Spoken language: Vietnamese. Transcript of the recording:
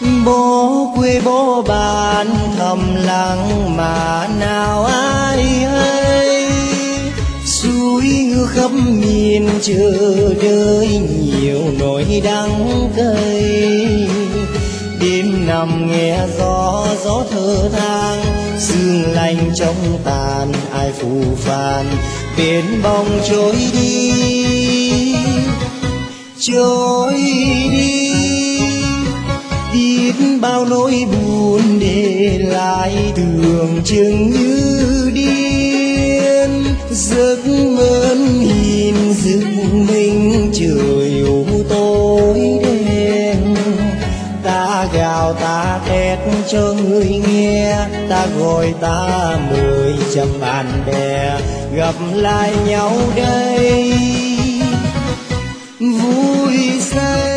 Bố quê bố bạn thầm lặng mà nào ai hay, suối ngư khắp miền chờ đợi nhiều nỗi đắng cay. Đêm nằm nghe gió thở than, sương lạnh trong tàn ai phù phàn, bên bóng trôi đi trôi đi. Biết bao nỗi buồn để lại tưởng chừng như điên, giấc mơ nhìn rừng mình trời u tối đen. Ta gào ta thét cho người nghe, ta gọi ta mời trăm bạn bè gặp lại nhau đây vui say.